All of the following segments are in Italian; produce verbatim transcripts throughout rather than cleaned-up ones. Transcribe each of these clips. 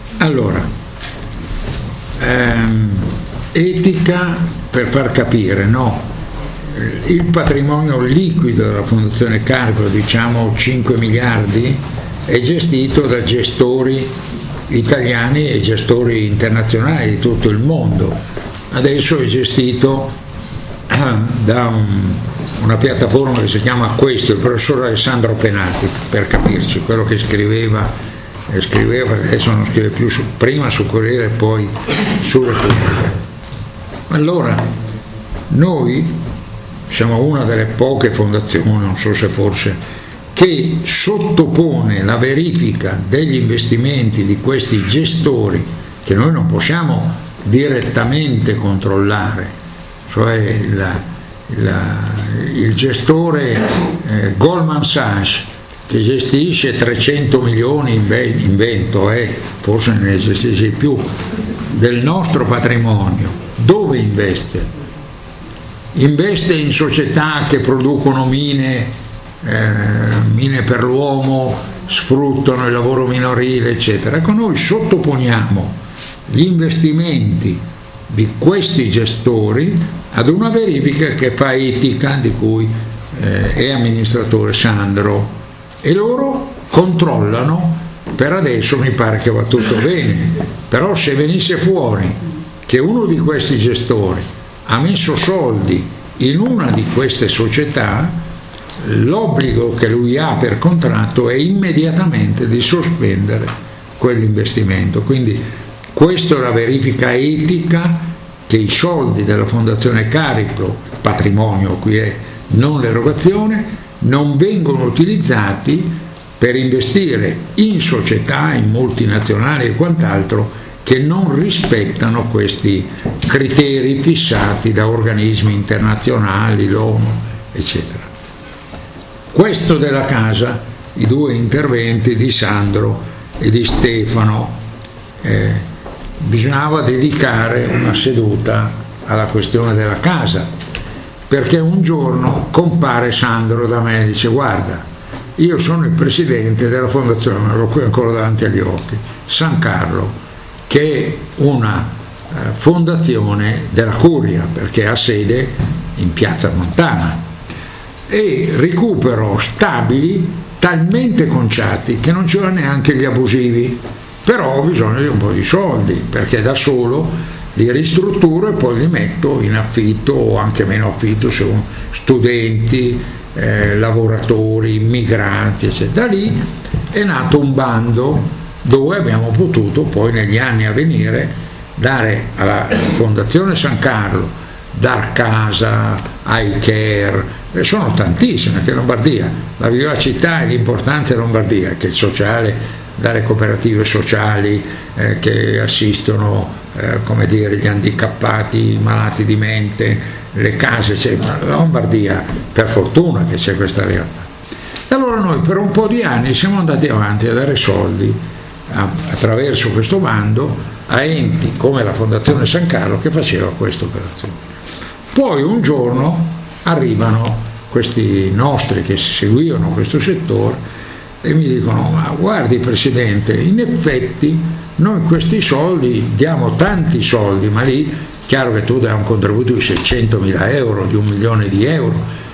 Allora, ehm, etica per far capire, no? Il patrimonio liquido della Fondazione Cariplo, diciamo cinque miliardi, è gestito da gestori italiani e gestori internazionali di tutto il mondo. Adesso è gestito da un, una piattaforma che si chiama Questo, il professor Alessandro Penati, per capirci, quello che scriveva, eh, scriveva, adesso non scrive più, su, prima su Corriere e poi su Repubblica. Allora, noi siamo una delle poche fondazioni, non so se forse, che sottopone la verifica degli investimenti di questi gestori, che noi non possiamo direttamente controllare, cioè la, la, il gestore eh, Goldman Sachs, che gestisce trecento milioni, invento, eh, forse ne gestisce di più, del nostro patrimonio, dove investe? Investe in società che producono mine, eh, mine per l'uomo, sfruttano il lavoro minorile, eccetera. Ecco, noi sottoponiamo gli investimenti di questi gestori ad una verifica che fa etica, di cui eh, è amministratore Sandro, e loro controllano. Per adesso mi pare che va tutto bene, però se venisse fuori che uno di questi gestori ha messo soldi in una di queste società, l'obbligo che lui ha per contratto è immediatamente di sospendere quell'investimento. Quindi questa è la verifica etica, che i soldi della Fondazione Cariplo, patrimonio qui è, non l'erogazione, non vengono utilizzati per investire in società, in multinazionali e quant'altro, che non rispettano questi criteri fissati da organismi internazionali, l'ONU, eccetera. Questo della casa, i due interventi di Sandro e di Stefano, eh, bisognava dedicare una seduta alla questione della casa, perché un giorno compare Sandro da me e dice: guarda, io sono il presidente della fondazione, me l'ho qui ancora davanti agli occhi, San Carlo, che è una eh, fondazione della Curia, perché ha sede in Piazza Montana, e recupero stabili talmente conciati che non c'erano neanche gli abusivi, però ho bisogno di un po' di soldi, perché da solo li ristrutturo e poi li metto in affitto o anche meno affitto, se studenti, eh, lavoratori, immigranti, eccetera. Da lì è nato un bando dove abbiamo potuto poi negli anni a venire dare alla Fondazione San Carlo, dar casa, iCare, e sono tantissime, che Lombardia, la vivacità e l'importanza di Lombardia, che il sociale, dare cooperative sociali eh, che assistono eh, come dire, gli handicappati, i malati di mente, le case, eccetera. La Lombardia, per fortuna che c'è questa realtà. E allora noi per un po' di anni siamo andati avanti a dare soldi attraverso questo bando a enti come la Fondazione San Carlo, che faceva questa operazione. Poi un giorno arrivano questi nostri che seguivano questo settore e mi dicono: ma guardi Presidente, in effetti noi questi soldi diamo tanti soldi, ma lì chiaro che tu dai un contributo di seicentomila euro, di un milione di euro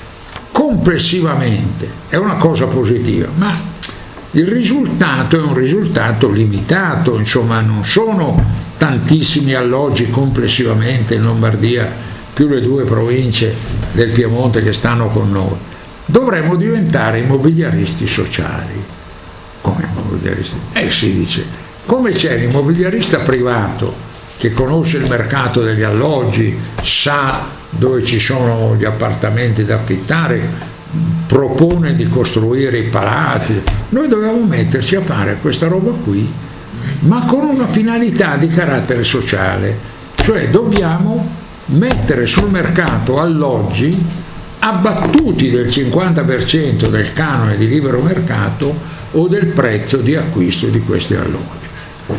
complessivamente, è una cosa positiva, ma il risultato è un risultato limitato, insomma non sono tantissimi alloggi complessivamente in Lombardia, più le due province del Piemonte che stanno con noi. Dovremmo diventare immobiliaristi sociali. Come immobiliaristi? Eh si dice, come c'è l'immobiliarista privato che conosce il mercato degli alloggi, sa dove ci sono gli appartamenti da affittare, propone di costruire i palazzi, noi dobbiamo metterci a fare questa roba qui, ma con una finalità di carattere sociale, cioè dobbiamo mettere sul mercato alloggi abbattuti del cinquanta per cento del canone di libero mercato o del prezzo di acquisto di questi alloggi.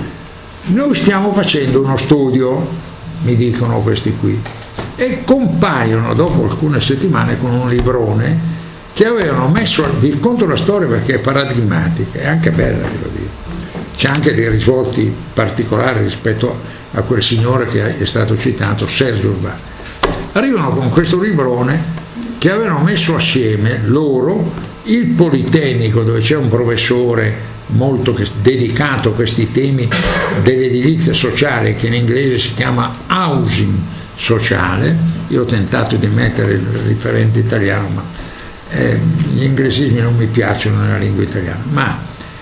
Noi stiamo facendo uno studio, mi dicono questi qui, e compaiono dopo alcune settimane con un librone che avevano messo, vi racconto la storia perché è paradigmatica, è anche bella, devo dire, c'è anche dei risvolti particolari rispetto a quel signore che è stato citato, Sergio Urbani. Arrivano con questo librone che avevano messo assieme loro il Politecnico, dove c'è un professore molto dedicato a questi temi dell'edilizia sociale, che in inglese si chiama housing sociale. Io ho tentato di mettere il riferente italiano, ma eh, gli inglesismi non mi piacciono nella lingua italiana, ma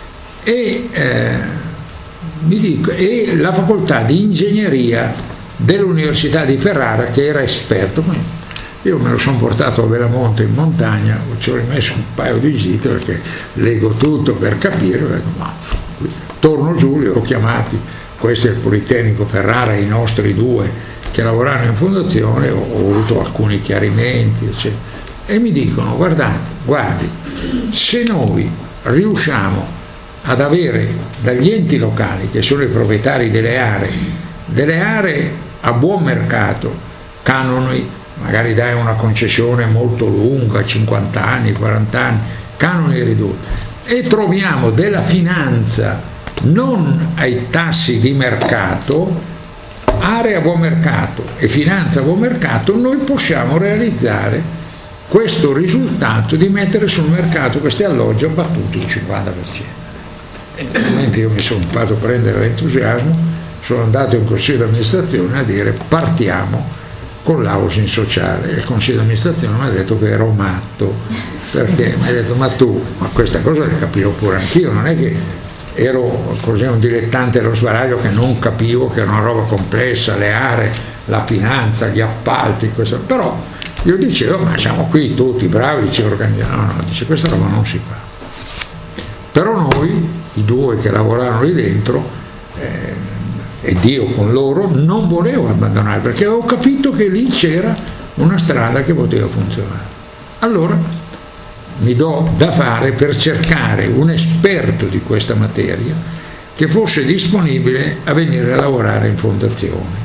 e, eh, mi dico, e la facoltà di ingegneria dell'Università di Ferrara, che era esperto. Quindi io me lo sono portato a Belamonte in montagna, ci ho rimesso un paio di gite perché leggo tutto per capire, ma torno giù, li ho chiamati, questo è il Politecnico Ferrara, i nostri due che lavorano in fondazione, ho, ho avuto alcuni chiarimenti, eccetera, e mi dicono: guardate, guardi, se noi riusciamo ad avere dagli enti locali, che sono i proprietari delle aree, delle aree a buon mercato, canoni, magari dai una concessione molto lunga, cinquanta anni, quaranta anni, canoni ridotti, e troviamo della finanza non ai tassi di mercato, aree a buon mercato e finanza a buon mercato, noi possiamo realizzare questo risultato di mettere sul mercato questi alloggi abbattuti il cinquanta per cento. E ovviamente io mi sono fatto prendere l'entusiasmo, sono andato in consiglio di amministrazione a dire: partiamo con l'housing sociale. E il consiglio di amministrazione mi ha detto che ero matto, perché mi ha detto: ma tu, ma questa cosa la capivo pure anch'io, non è che ero così un dilettante dello sbaraglio che non capivo che era una roba complessa, le aree, la finanza, gli appalti, questo. Però io dicevo: ma siamo qui tutti bravi, ci organizziamo. No, no, dice, questa roba non si fa. Però noi, i due che lavoravano lì dentro, eh, ed io con loro, non volevo abbandonare, perché avevo capito che lì c'era una strada che poteva funzionare. Allora mi do da fare per cercare un esperto di questa materia che fosse disponibile a venire a lavorare in fondazione.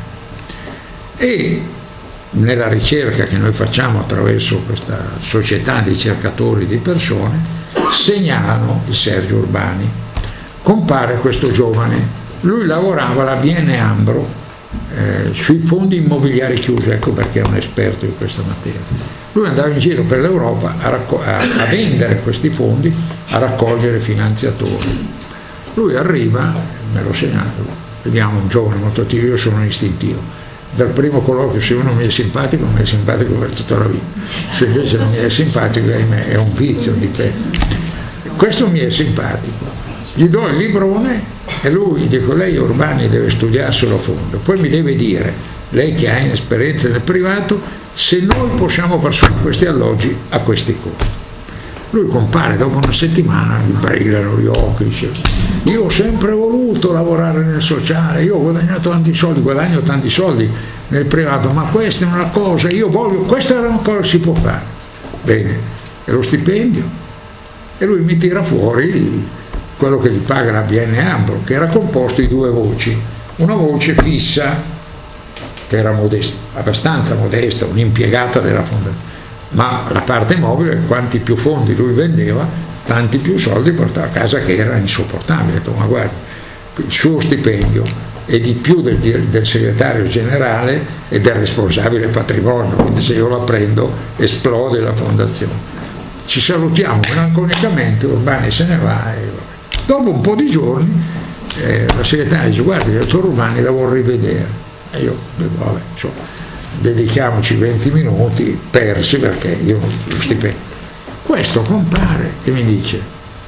E nella ricerca che noi facciamo attraverso questa società di cercatori di persone, segnalano il Sergio Urbani. Compare questo giovane. Lui lavorava alla B N Ambro eh, sui fondi immobiliari chiusi, ecco perché è un esperto di questa materia. Lui andava in giro per l'Europa a, racco- a, a vendere questi fondi, a raccogliere finanziatori. Lui arriva, me lo segnala, vediamo un giovane molto attivo, io sono istintivo. Dal primo colloquio, se uno mi è simpatico, mi è simpatico per tutta la vita. Se invece non mi è simpatico, è un vizio, un difetto. Questo mi è simpatico. Gli do il librone e lui, dico: lei Urbani deve studiarselo a fondo, poi mi deve dire, lei che ha esperienza nel privato, se noi possiamo far su questi alloggi a questi costi. Lui compare dopo una settimana, gli brillano gli occhi, dice: io ho sempre voluto lavorare nel sociale, io ho guadagnato tanti soldi, guadagno tanti soldi nel privato, ma questa è una cosa, io voglio, questa è una cosa che si può fare. Bene, e lo stipendio? E lui mi tira fuori quello che gli paga la B N Ambro, che era composto di due voci, una voce fissa, che era modesta, abbastanza modesta, un'impiegata della fondazione, ma la parte mobile, quanti più fondi lui vendeva, tanti più soldi portava a casa, che era insopportabile. Ho detto: ma guarda, il suo stipendio è di più del, del segretario generale e del responsabile patrimonio, quindi se io la prendo esplode la fondazione. Ci salutiamo melanconicamente, Urbani se ne va e vabbè. Dopo un po' di giorni eh, la segretaria dice: guardi, il dottor Urbani la vuol rivedere. E io dico: vabbè, insomma, dedichiamoci venti minuti persi, perché io lo stipendio. Questo compare e mi dice: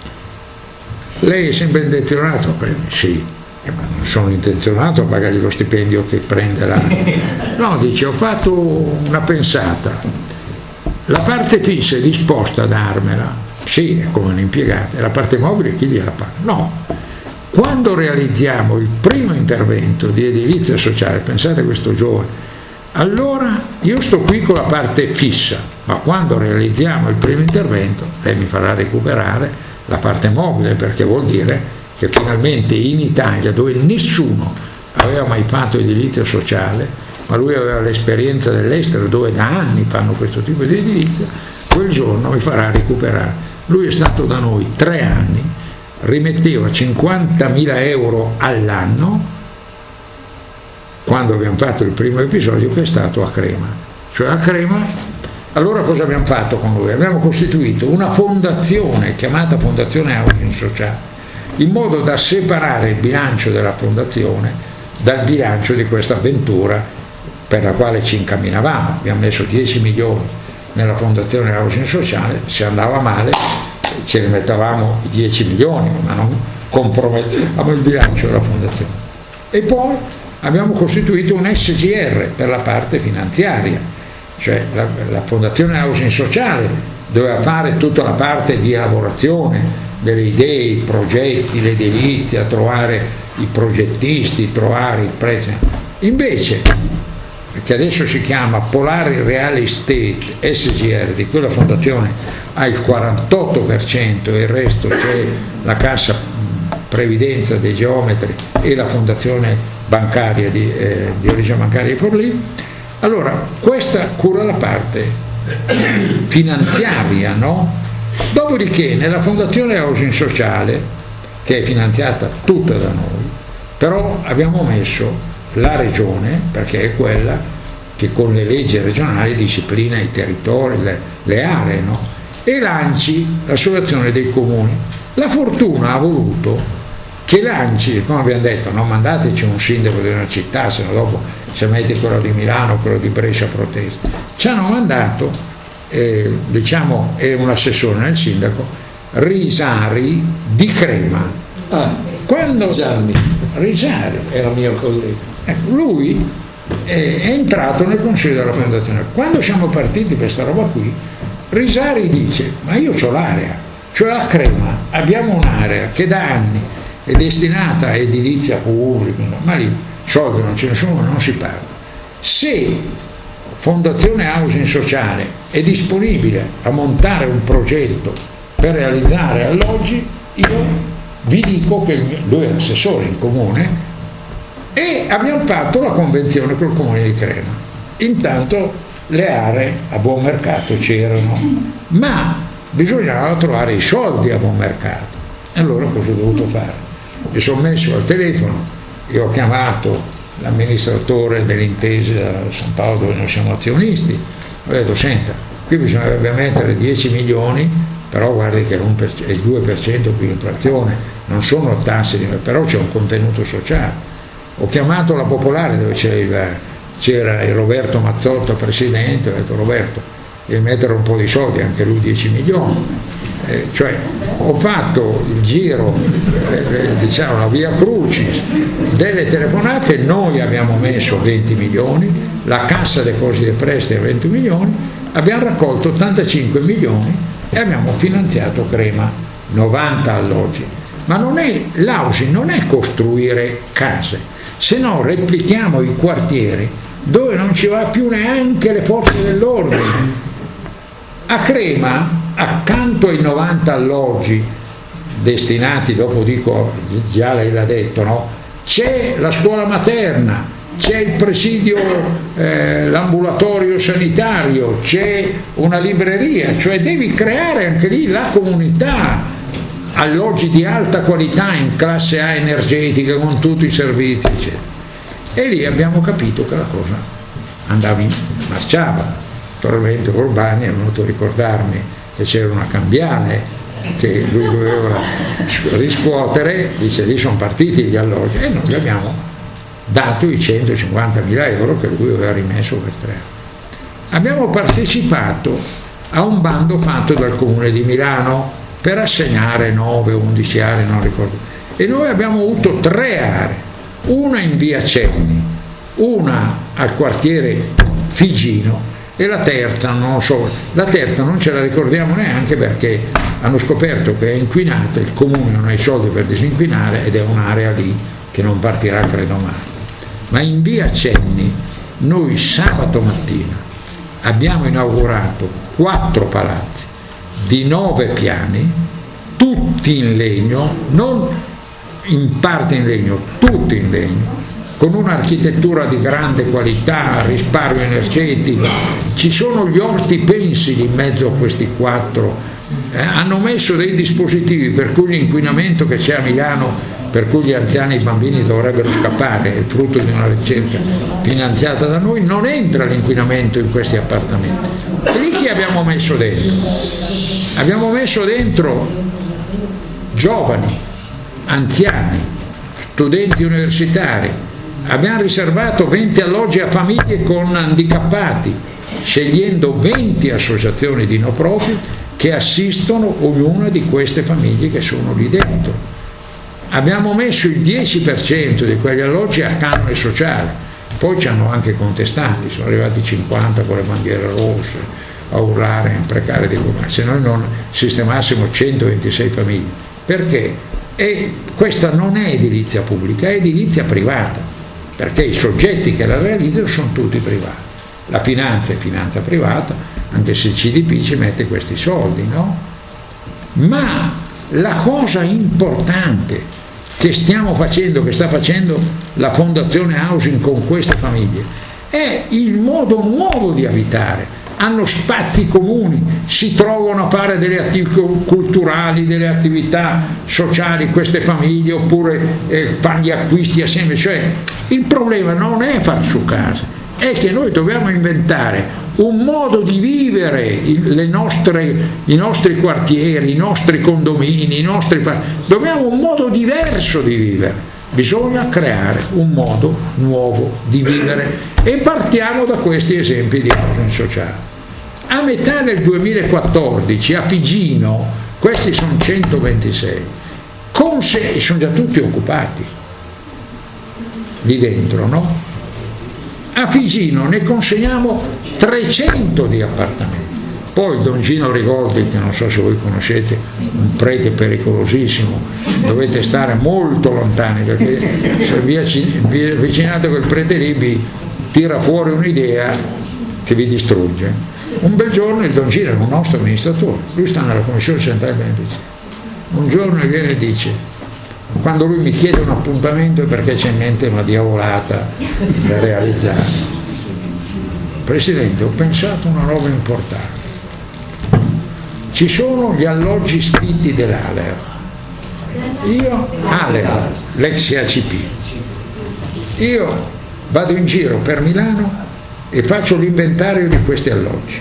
lei è sempre intenzionato? Sì. Eh, ma non sono intenzionato a pagargli lo stipendio che prende l'anno. No, dice: ho fatto una pensata, la parte fissa è disposta a darmela, sì, è come un'impiegata, e la parte mobile chi gliela paga? No. Quando realizziamo il primo intervento di edilizia sociale, pensate a questo giovane, allora io sto qui con la parte fissa, ma quando realizziamo il primo intervento lei mi farà recuperare la parte mobile, perché vuol dire che finalmente in Italia, dove nessuno aveva mai fatto edilizia sociale, ma lui aveva l'esperienza dell'estero dove da anni fanno questo tipo di edilizia, quel giorno mi farà recuperare. Lui è stato da noi tre anni rimetteva cinquantamila euro all'anno quando abbiamo fatto il primo episodio, che è stato a Crema. Cioè a Crema, allora cosa abbiamo fatto con lui? Abbiamo costituito una fondazione chiamata Fondazione Housing Sociale, in modo da separare il bilancio della fondazione dal bilancio di questa avventura per la quale ci incamminavamo. Abbiamo messo dieci milioni nella Fondazione Housing Sociale, se andava male ce ne mettavamo dieci milioni, ma non compromettevamo il bilancio della fondazione. E poi abbiamo costituito un S G R per la parte finanziaria, cioè la, la Fondazione Housing Sociale doveva fare tutta la parte di elaborazione delle idee, i progetti, l'edilizia, trovare i progettisti, trovare i prezzi. Invece, che adesso si chiama Polari Real Estate S G R, di cui la fondazione ha il quarantotto per cento e il resto c'è la Cassa Previdenza dei Geometri e la fondazione bancaria di, eh, di origine bancaria di Forlì, allora questa cura la parte finanziaria, no? Dopodiché nella Fondazione Housing Sociale, che è finanziata tutta da noi, però abbiamo messo la regione, perché è quella che con le leggi regionali disciplina i territori, le, le aree, no? E l'ANCI, l'Associazione dei Comuni. La fortuna ha voluto che l'ANCI, come abbiamo detto, non mandateci un sindaco di una città, se no dopo se metti quello di Milano, quello di Brescia protesta. Ci hanno mandato, eh, diciamo, è un assessore nel sindaco, Risari di Crema. Ah, quando Gianni Risari era mio collega. Ecco, lui è, è entrato nel consiglio della fondazione. Quando siamo partiti per questa roba qui, Risari dice: ma io c'ho l'area, cioè a Crema abbiamo un'area che da anni è destinata a edilizia pubblica, ma lì soldi non ce ne sono, non si parla. Se Fondazione Housing Sociale è disponibile a montare un progetto per realizzare alloggi, io vi dico che lui è l'assessore in comune e abbiamo fatto la convenzione col comune di Crema. Intanto le aree a buon mercato c'erano, ma bisognava trovare i soldi a buon mercato. E allora cosa ho dovuto fare? Mi sono messo al telefono e ho chiamato l'amministratore dell'Intesa San Paolo, dove noi siamo azionisti. Ho detto: senta, qui bisognerebbe mettere dieci milioni, però guardi che è il due per cento più inflazione, non sono tasse, però c'è un contenuto sociale. Ho chiamato la Popolare, dove c'era il, c'era il Roberto Mazzotto presidente, ho detto: Roberto, devi mettere un po' di soldi, anche lui dieci milioni. Eh, cioè ho fatto il giro, eh, diciamo la via Crucis delle telefonate. Noi abbiamo messo venti milioni, la Cassa Depositi e Prestiti venti milioni, abbiamo raccolto ottantacinque milioni e abbiamo finanziato Crema, novanta alloggi. Ma non è, l'housing non è costruire case, se no replichiamo i quartieri dove non ci va più neanche le forze dell'ordine. A Crema, accanto ai novanta alloggi destinati, dopo dico, già lei l'ha detto, no? C'è la scuola materna, c'è il presidio, eh, l'ambulatorio sanitario, c'è una libreria, cioè devi creare anche lì la comunità, alloggi di alta qualità in classe A energetica con tutti i servizi, eccetera. E lì abbiamo capito che la cosa andava in, marciava. Naturalmente Urbani è venuto a ricordarmi che c'era una cambiale che lui doveva riscuotere, dice: lì sono partiti gli alloggi, e noi gli abbiamo dato i centocinquantamila euro che lui aveva rimesso per tre anni. Abbiamo partecipato a un bando fatto dal Comune di Milano per assegnare nove o undici aree, non ricordo, e noi abbiamo avuto tre aree, una in via Cenni, una al quartiere Figino e la terza non so, la terza non ce la ricordiamo neanche perché hanno scoperto che è inquinata, il comune non ha i soldi per disinquinare ed è un'area lì che non partirà credo mai. Ma in via Cenni noi sabato mattina abbiamo inaugurato quattro palazzi di nove piani, tutti in legno, non in parte in legno, tutti in legno, con un'architettura di grande qualità, risparmio energetico. Ci sono gli orti pensili in mezzo a questi quattro Eh, hanno messo dei dispositivi per cui l'inquinamento che c'è a Milano, per cui gli anziani e i bambini dovrebbero scappare, è frutto di una ricerca finanziata da noi, non entra l'inquinamento in questi appartamenti. E lì chi abbiamo messo dentro? Abbiamo messo dentro giovani, anziani, studenti universitari, abbiamo riservato venti alloggi a famiglie con handicappati, scegliendo venti associazioni di no profit che assistono ognuna di queste famiglie che sono lì dentro. Abbiamo messo il dieci per cento di quegli alloggi a canone sociale, poi ci hanno anche contestati, sono arrivati cinquanta con le bandiere rosse a urlare, a imprecare di come se noi non sistemassimo centoventisei famiglie. Perché? E questa non è edilizia pubblica, è edilizia privata, perché i soggetti che la realizzano sono tutti privati. La finanza è finanza privata, anche se il C D P ci mette questi soldi, no? Ma la cosa importante che stiamo facendo, che sta facendo la Fondazione Housing con queste famiglie, è il modo nuovo di abitare. Hanno spazi comuni, si trovano a fare delle attività culturali, delle attività sociali queste famiglie, oppure eh, fanno gli acquisti assieme. Cioè, il problema non è far su casa, è che noi dobbiamo inventare un modo di vivere le nostre, i nostri quartieri, i nostri condomini, i nostri, dobbiamo un modo diverso di vivere. Bisogna creare un modo nuovo di vivere e partiamo da questi esempi di housing sociale. A metà del duemilaquattordici a Figino, questi sono centoventisei, con se, sono già tutti occupati lì dentro, no? A Figino ne consegniamo trecento di appartamenti. Poi Don Gino Rigoldi, che non so se voi conoscete, un prete pericolosissimo, dovete stare molto lontani, perché se vi avvicinate a quel prete lì vi tira fuori un'idea che vi distrugge. Un bel giorno il Don Gino è un nostro amministratore, lui sta nella commissione centrale benefici. Un giorno viene e dice, quando lui mi chiede un appuntamento è perché c'è in mente una diavolata da realizzare. Presidente, ho pensato a una roba importante. Ci sono gli alloggi sfitti dell'Aler. Io, Aler, l'ex A C P. Io vado in giro per Milano e faccio l'inventario di questi alloggi.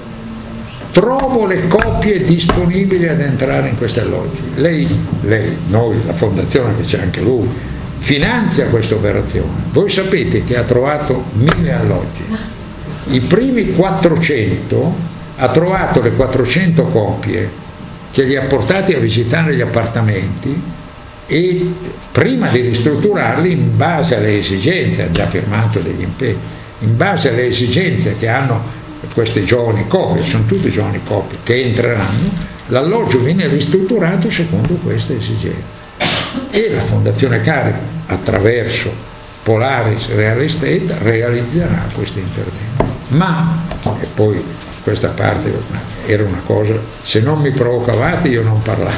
Trovo le copie disponibili ad entrare in questi alloggi. Lei, lei, noi, la fondazione, che c'è anche lui, finanzia questa operazione. Voi sapete che ha trovato mille alloggi. I primi quattrocento ha trovato le quattrocento copie che li ha portati a visitare gli appartamenti e prima di ristrutturarli in base alle esigenze, ha già firmato degli impegni, in base alle esigenze che hanno queste giovani coppie, sono tutte giovani coppie che entreranno, l'alloggio viene ristrutturato secondo queste esigenze e la Fondazione Carige attraverso Polaris Real Estate realizzerà questo intervento. Ma, e poi questa parte era una cosa, se non mi provocavate io non parlavo,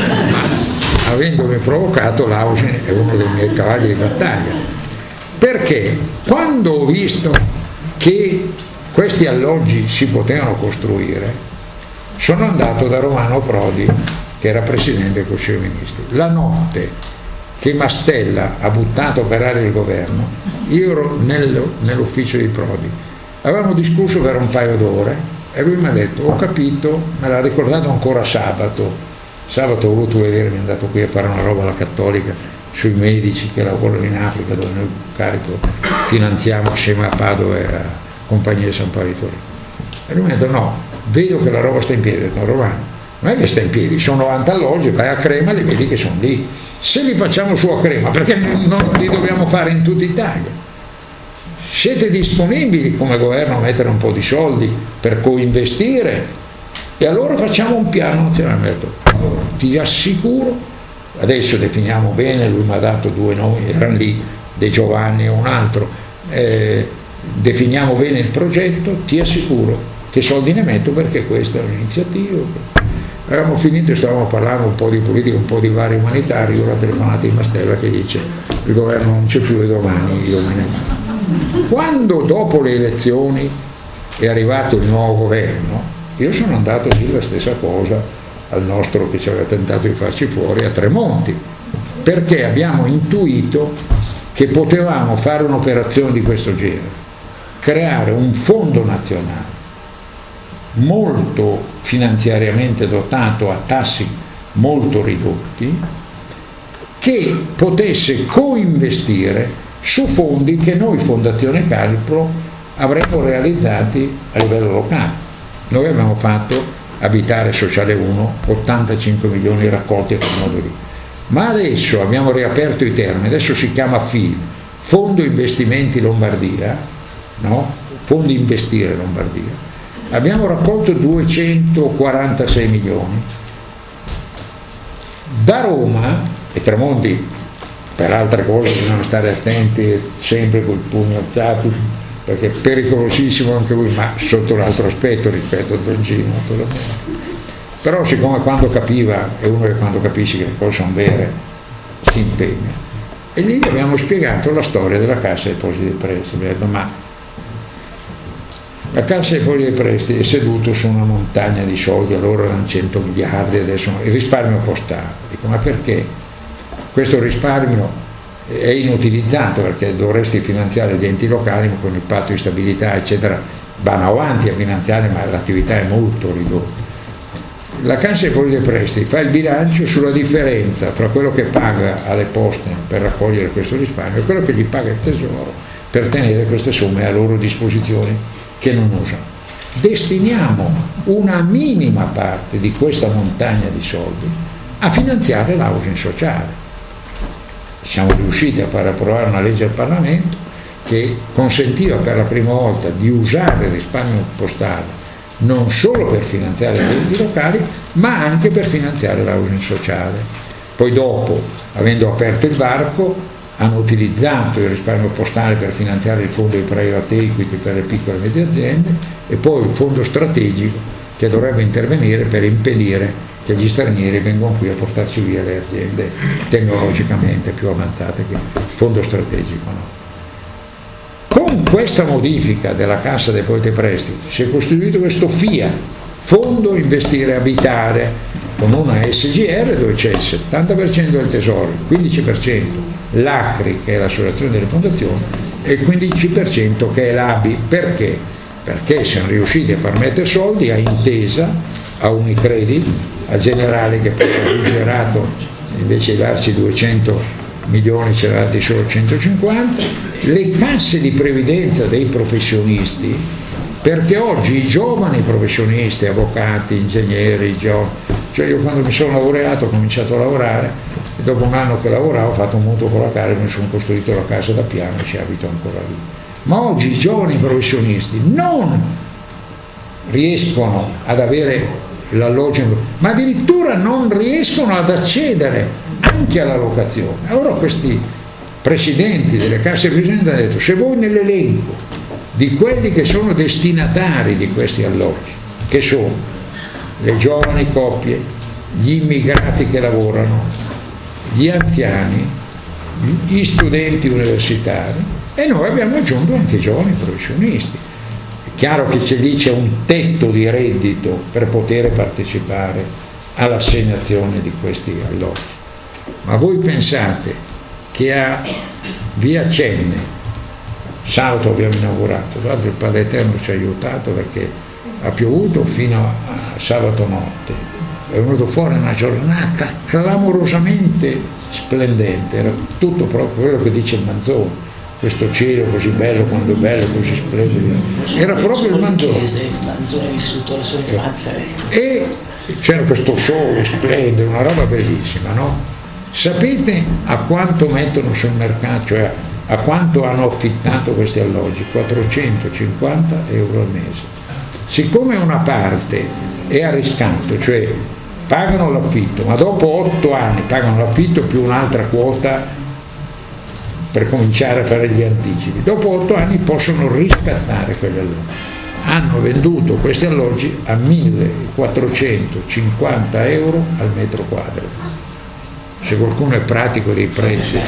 ma avendomi provocato l'housing è uno dei miei cavalli di battaglia, perché quando ho visto che questi alloggi si potevano costruire sono andato da Romano Prodi, che era presidente del Consiglio dei Ministri. La notte che Mastella ha buttato per aria il governo, io ero nell'ufficio di Prodi, avevamo discusso per un paio d'ore e lui mi ha detto, ho capito, me l'ha ricordato ancora sabato, sabato ho voluto vedere, mi è andato qui a fare una roba alla Cattolica sui medici che lavorano in Africa, dove noi carico finanziamo assieme a Padova e a Compagnia di San Paolo di Torino. E lui mi ha detto, no, vedo che la roba sta in piedi. Ho detto, Romano, non è che sta in piedi, sono novanta alloggi, vai a Crema e li vedi che sono lì. Se li facciamo su a Crema, perché non li dobbiamo fare in tutta Italia? Siete disponibili come governo a mettere un po' di soldi per coinvestire? E allora facciamo un piano nazionale. Mi ha detto, ti assicuro, adesso definiamo bene, lui mi ha dato due nomi, erano lì, De Giovanni e un altro, eh, definiamo bene il progetto, ti assicuro che soldi ne metto perché questa è un'iniziativa. Avevamo finito e stavamo parlando un po' di politica, un po' di vari umanitari, ora telefonata di Mastella che dice il governo non c'è più e domani io me ne vado. Quando dopo le elezioni è arrivato il nuovo governo, io sono andato a dire la stessa cosa al nostro che ci aveva tentato di farci fuori, a Tremonti, perché abbiamo intuito che potevamo fare un'operazione di questo genere, creare un fondo nazionale molto finanziariamente dotato a tassi molto ridotti, che potesse coinvestire su fondi che noi Fondazione Cariplo avremmo realizzati a livello locale. Noi abbiamo fatto Abitare Sociale uno, ottantacinque milioni raccolti a quel modo lì, ma adesso abbiamo riaperto i termini, adesso si chiama F I L, Fondo Investimenti Lombardia, no? Fondi Investire Lombardia, abbiamo raccolto duecentoquarantasei milioni. Da Roma, e Tremonti per altre cose bisogna stare attenti sempre con i pugni alzati, perché è pericolosissimo anche lui, ma sotto un altro aspetto rispetto a Don Gino naturalmente. Però siccome quando capiva, è uno che quando capisce che le cose sono vere si impegna, e lì abbiamo spiegato la storia della Cassa Depositi e Prestiti. Mi ha detto, ma la Cassa Depositi e Prestiti è seduto su una montagna di soldi, allora erano cento miliardi, adesso il risparmio postale. Dico, ma perché questo risparmio è inutilizzato, perché dovresti finanziare gli enti locali, ma con il patto di stabilità eccetera vanno avanti a finanziare, ma l'attività è molto ridotta. La Cassa Depositi e Prestiti fa il bilancio sulla differenza tra quello che paga alle poste per raccogliere questo risparmio e quello che gli paga il Tesoro per tenere queste somme a loro disposizione che non usano. Destiniamo una minima parte di questa montagna di soldi a finanziare l'housing sociale. Siamo riusciti a far approvare una legge al Parlamento che consentiva per la prima volta di usare il risparmio postale non solo per finanziare gli enti locali, ma anche per finanziare l'housing sociale. Poi dopo, avendo aperto il varco, hanno utilizzato il risparmio postale per finanziare il fondo di private equity per le piccole e medie aziende, e poi il fondo strategico che dovrebbe intervenire per impedire che gli stranieri vengono qui a portarci via le aziende tecnologicamente più avanzate, che il fondo strategico no. Con questa modifica della Cassa Depositi e Prestiti si è costituito questo F I A, Fondo Investire Abitare, con una S G R dove c'è il settanta per cento del Tesoro, il quindici per cento l'Acri, che è l'associazione delle fondazioni, e il quindici per cento che è l'A B I. Perché? Perché siamo riusciti a far mettere soldi a Intesa, a Unicredit, a Generali, che poi ha rigirato, invece di darci duecento milioni ce l'ha dati solo centocinquanta, le casse di previdenza dei professionisti, perché oggi i giovani professionisti, avvocati, ingegneri, giovani, cioè io quando mi sono laureato ho cominciato a lavorare e dopo un anno che lavoravo ho fatto un mutuo con la Cariplo, mi sono costruito la casa da piano e ci abito ancora lì. Ma oggi i giovani professionisti non riescono ad avere l'alloggio, ma addirittura non riescono ad accedere anche alla locazione. Allora questi presidenti delle casse di previdenza hanno detto: se voi nell'elenco di quelli che sono destinatari di questi alloggi, che sono le giovani coppie, gli immigrati che lavorano, gli anziani, gli studenti universitari, e noi abbiamo aggiunto anche i giovani professionisti. Chiaro che c'è lì c'è un tetto di reddito per poter partecipare all'assegnazione di questi alloggi. Ma voi pensate che a Via Cenne, sabato abbiamo inaugurato, tra l'altro il Padre Eterno ci ha aiutato perché ha piovuto fino a sabato notte, è venuto fuori una giornata clamorosamente splendente, era tutto proprio quello che dice il Manzoni. Questo cielo così bello, quando è bello, così splendido, era proprio il Manzoni. Il Manzoni ha vissuto la sua infanzia. E c'era questo sole splendido, una roba bellissima, no? Sapete a quanto mettono sul mercato, cioè a quanto hanno affittato questi alloggi? quattrocentocinquanta euro al mese. Siccome una parte è a riscatto, cioè pagano l'affitto, ma dopo otto anni pagano l'affitto più un'altra quota per cominciare a fare gli anticipi, dopo otto anni possono riscattare quegli alloggi. Hanno venduto questi alloggi a millequattrocentocinquanta euro al metro quadro. Se qualcuno è pratico dei prezzi,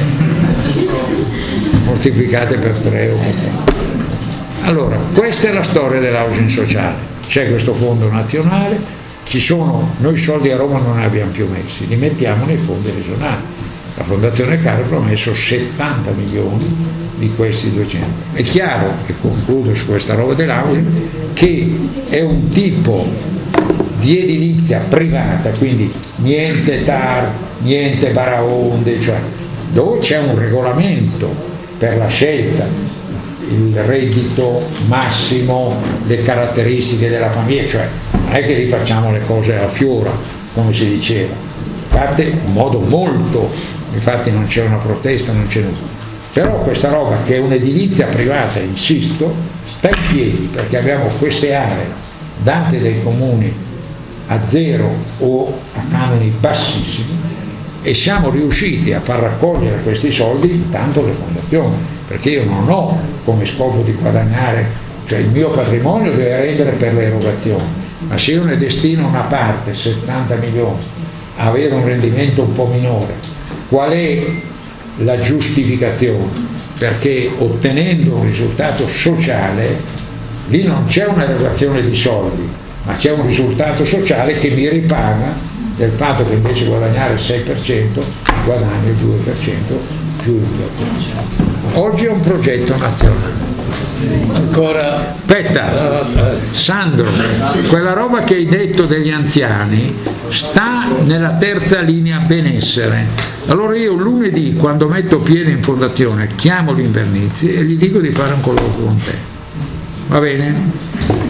moltiplicate per tre o quattro. Allora, questa è la storia dell'housing sociale. C'è questo fondo nazionale, ci sono, noi soldi a Roma non ne abbiamo più messi, li mettiamo nei fondi regionali. La Fondazione Cariplo ha messo settanta milioni di questi duecento. È chiaro, e concludo su questa roba dell'Ausi, che è un tipo di edilizia privata, quindi niente T A R, niente baraonde, cioè dove c'è un regolamento per la scelta, il reddito massimo, le caratteristiche della famiglia, cioè non è che rifacciamo le cose a fiora, come si diceva, fatte in modo molto, infatti non c'è una protesta, non c'è nulla. Però questa roba che è un'edilizia privata, insisto, sta in piedi perché abbiamo queste aree date dai comuni a zero o a canoni bassissimi e siamo riusciti a far raccogliere questi soldi tanto le fondazioni, perché io non ho come scopo di guadagnare, cioè il mio patrimonio deve rendere per le erogazioni, ma se io ne destino una parte, settanta milioni, a avere un rendimento un po' minore, qual è la giustificazione? Perché ottenendo un risultato sociale lì non c'è un'erogazione di soldi, ma c'è un risultato sociale che mi ripaga del fatto che invece guadagnare il sei per cento guadagno il due per cento più inflazione. Oggi è un progetto nazionale. Ancora Aspetta, Sandro, quella roba che hai detto degli anziani sta nella terza linea benessere. Allora io lunedì, quando metto piede in fondazione, chiamo l'Invernizzi e gli dico di fare un colloquio con te. Va bene?